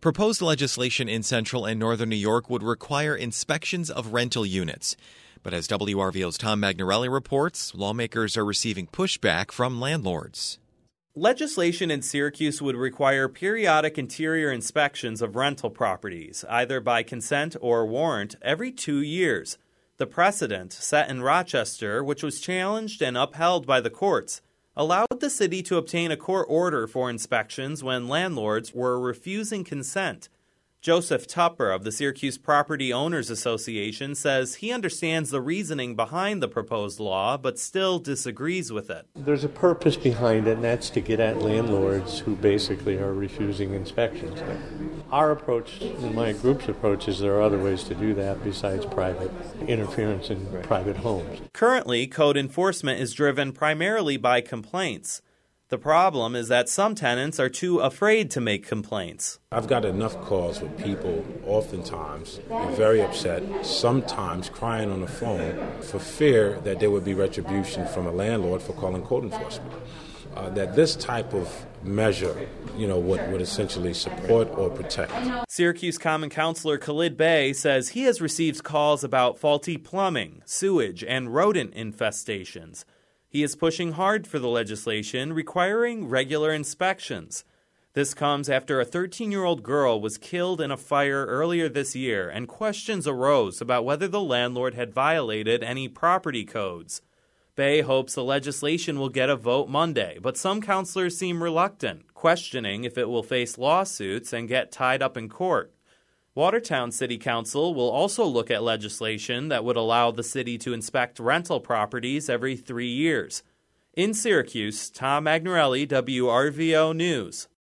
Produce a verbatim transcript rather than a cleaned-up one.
Proposed legislation in central and northern New York would require inspections of rental units. But as W R V O's Tom Magnarelli reports, lawmakers are receiving pushback from landlords. Legislation in Syracuse would require periodic interior inspections of rental properties, either by consent or warrant, every two years. The precedent, set in Rochester, which was challenged and upheld by the courts, allowed the city to obtain a court order for inspections when landlords were refusing consent. Joseph Tupper of the Syracuse Property Owners Association says he understands the reasoning behind the proposed law, but still disagrees with it. There's a purpose behind it, and that's to get at landlords who basically are refusing inspections. Our approach, and my group's approach, is there are other ways to do that besides private interference in private homes. Currently, code enforcement is driven primarily by complaints. The problem is that some tenants are too afraid to make complaints. I've got enough calls with people oftentimes very upset, sometimes crying on the phone for fear that there would be retribution from a landlord for calling code enforcement. Uh, that this type of measure, you know, would, would essentially support or protect. Syracuse Common Councilor Khalid Bey says he has received calls about faulty plumbing, sewage, and rodent infestations. He is pushing hard for the legislation requiring regular inspections. This comes after a thirteen-year-old girl was killed in a fire earlier this year, and questions arose about whether the landlord had violated any property codes. Bey hopes the legislation will get a vote Monday, but some councilors seem reluctant, questioning if it will face lawsuits and get tied up in court. Watertown City Council will also look at legislation that would allow the city to inspect rental properties every three years. In Syracuse, Tom Magnarelli, W R V O News.